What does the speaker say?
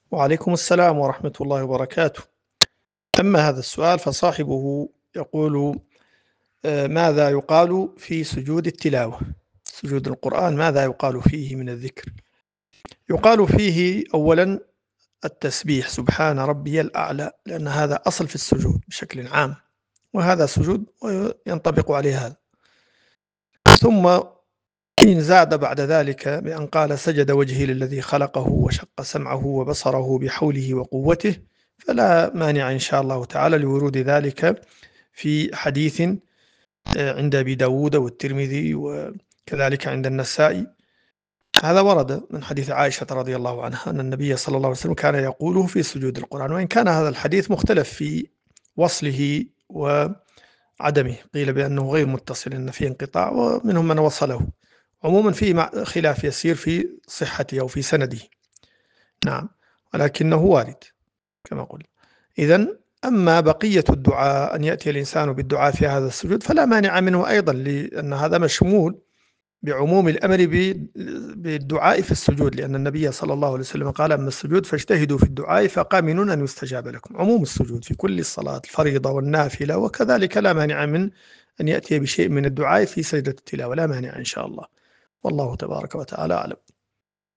وعليكم السلام ورحمة الله وبركاته. أما هذا السؤال فصاحبه يقول: ماذا يقال في سجود التلاوة؟ سجود القرآن ماذا يقال فيه من الذكر؟ يقال فيه أولا التسبيح سبحان ربي الأعلى، لأن هذا أصل في السجود بشكل عام، وهذا سجود وينطبق عليه هذا. ثم إن زاد بعد ذلك بأن قال: سجد وجهي للذي خلقه وشق سمعه وبصره بحوله وقوته، فلا مانع إن شاء الله تعالى لورود ذلك في حديث عند أبي داود والترمذي وكذلك عند النسائي. هذا ورد من حديث عائشة رضي الله عنها أن النبي صلى الله عليه وسلم كان يقوله في سجود القرآن، وإن كان هذا الحديث مختلف في وصله وعدمه، قيل بأنه غير متصل، أن فيه انقطاع، ومنهم من وصله. عموما فيه خلاف يسير في صحته أو في سنده، نعم، ولكنه وارد كما قلت. إذن أما بقية الدعاء، أن يأتي الإنسان بالدعاء في هذا السجود، فلا مانع منه أيضا، لأن هذا مشمول بعموم الأمر بالدعاء في السجود، لأن النبي صلى الله عليه وسلم قال: أما السجود فاجتهدوا في الدعاء فقامنون أن يستجاب لكم. عموم السجود في كل الصلاة الفريضة والنافلة، وكذلك لا مانع من أن يأتي بشيء من الدعاء في سجدة التلاوة، لا مانع إن شاء الله، والله تبارك وتعالى أعلم.